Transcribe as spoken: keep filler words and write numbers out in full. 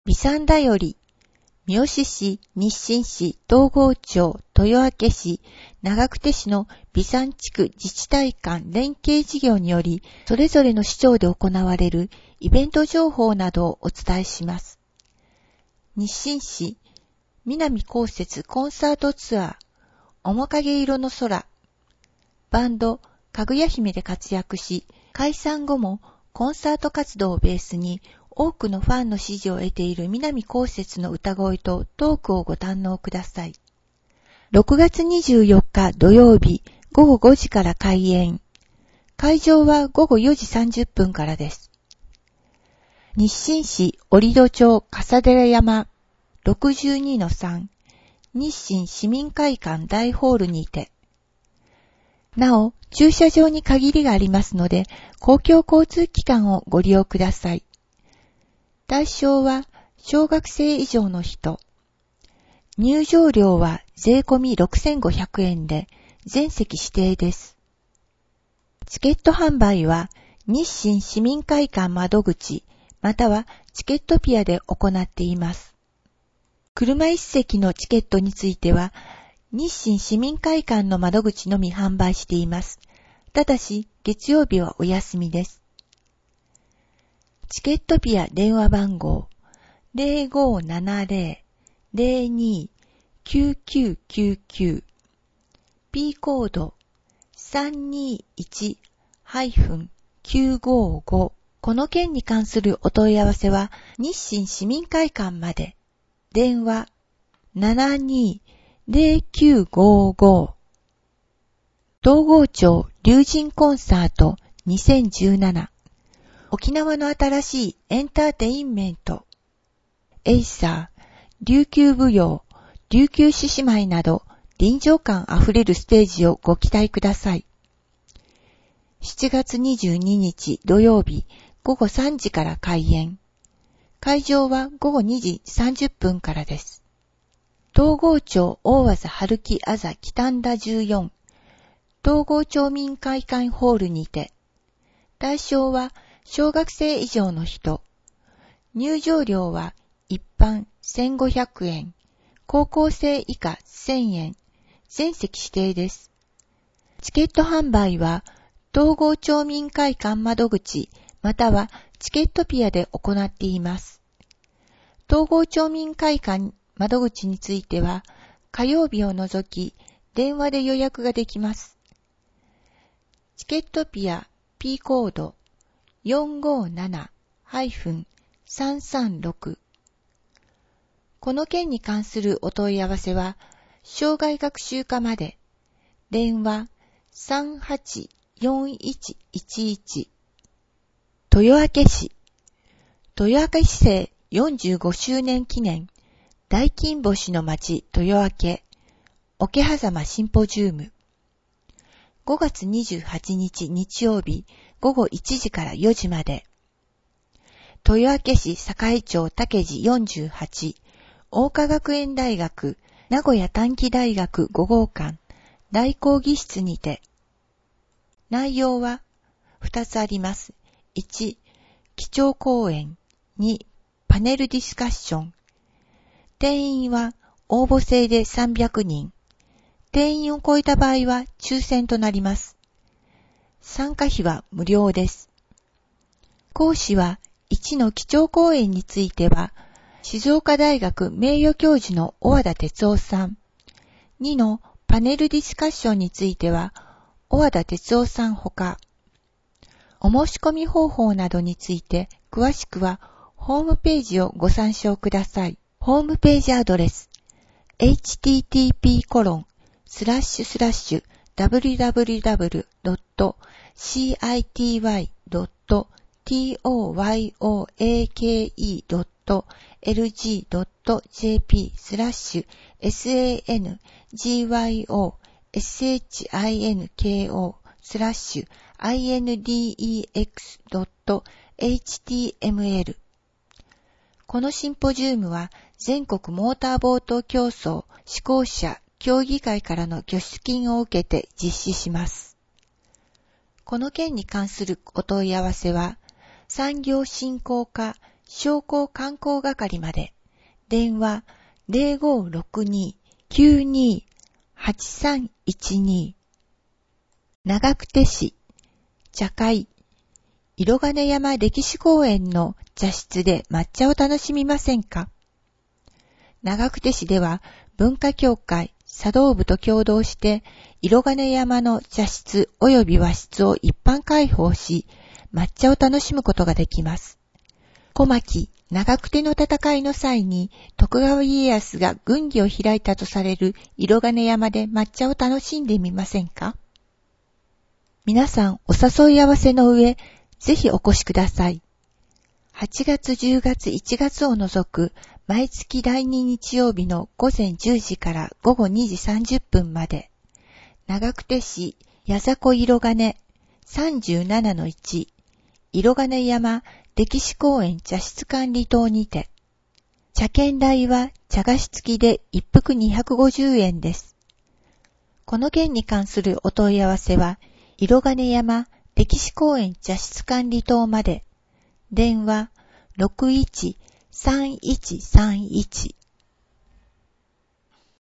備産だより、三好市、日清市、東郷町、豊明市、長久手市の備産地区自治体間連携事業により、それぞれの市町で行われるイベント情報などをお伝えします。日清市、南こうせつコンサートツアー、面影色の空、バンド、かぐや姫で活躍し、解散後もコンサート活動をベースに、多くのファンの支持を得ている南こうせつの歌声とトークをご堪能ください。ろくがつにじゅうよっか土曜日ごごごじから開演。会場はごごよじさんじゅっぷんからです。日清市折戸町笠寺山 ろくじゅうにのさん 日清市民会館大ホールにて。なお、駐車場に限りがありますので、公共交通機関をご利用ください。対象は小学生以上の人。入場料は税込みろくせんごひゃくえんで全席指定です。チケット販売は日清市民会館窓口またはチケットピアで行っています。車一席のチケットについては日清市民会館の窓口のみ販売しています。ただし月曜日はお休みです。チケットピア電話番号 ゼロごななゼロ ゼロに きゅうきゅうきゅうきゅう P コード さんにいち きゅうごご この件に関するお問い合わせは日清市民会館まで電話 ななにゼロきゅうごご 東郷町龍神コンサートにせんじゅうなな沖縄の新しいエンターテインメント、エイサー、琉球舞踊、琉球獅子舞など臨場感あふれるステージをご期待ください。しちがつにじゅうににち土曜日ごごさんじから開演。会場はごごにじさんじゅっぷんからです。東郷町大和春木あざ北田じゅうよん、東郷町民会館ホールにて。対象は小学生以上の人。入場料は一般せんごひゃくえん、高校生以下せんえん、全席指定です。チケット販売は東郷町民会館窓口またはチケットピアで行っています。東郷町民会館窓口については火曜日を除き電話で予約ができます。チケットピア P コードよんごなな さんさんろく この件に関するお問い合わせは障害学習課まで電話 さんはちよんいちいちいち 豊明市豊明市政よんじゅうごしゅうねん記念大金星の町豊明桶狭間シンポジウムごがつにじゅうはちにち日曜日ごごいちじからよじまで。豊明市堺町竹地よんじゅうはち、桜花学園大学、名古屋短期大学ご号館、大講義室にて。内容はふたつあります。いち、基調講演。に、パネルディスカッション。定員は応募制でさんびゃくにん。定員を超えた場合は抽選となります。参加費は無料です。講師はいちの基調講演については、静岡大学名誉教授の小和田哲夫さん。にのパネルディスカッションについては、小和田哲夫さんほか。お申し込み方法などについて詳しくはホームページをご参照ください。ホームページアドレス エイチティーティーピーコロンスラッシュスラッシュダブリューダブリューダブリュードットシーアイティーワイドットトヨアケドットエルジードットジェーピー スラッシュ サンゴヨシンコ スラッシュ インデックスドットエイチティーエムエル このシンポジウムは全国モーターボート競争施行者協議会からの拠出金を受けて実施します。この件に関するお問い合わせは、産業振興課商工観光係まで。電話 ゼロごろくに きゅうに はちさんいちに。長久手市茶会色金山歴史公園の茶室で抹茶を楽しみませんか？長久手市では文化協会茶道部と共同して色金山の茶室及び和室を一般開放し、抹茶を楽しむことができます。小牧長久手の戦いの際に徳川家康が軍議を開いたとされる色金山で抹茶を楽しんでみませんか？皆さんお誘い合わせの上、ぜひお越しください。はちがつ、じゅうがつ、いちがつを除く毎月だいに日曜日の午前じゅうじから午後にじさんじゅっぷんまで、長久手市矢迫色金 さんじゅうななのいち 色金山歴史公園茶室管理棟にて、茶券代は茶菓子付きで一服にひゃくごじゅうえんです。この件に関するお問い合わせは、色金山歴史公園茶室管理棟まで。電話 ろくいちさんいちさんいち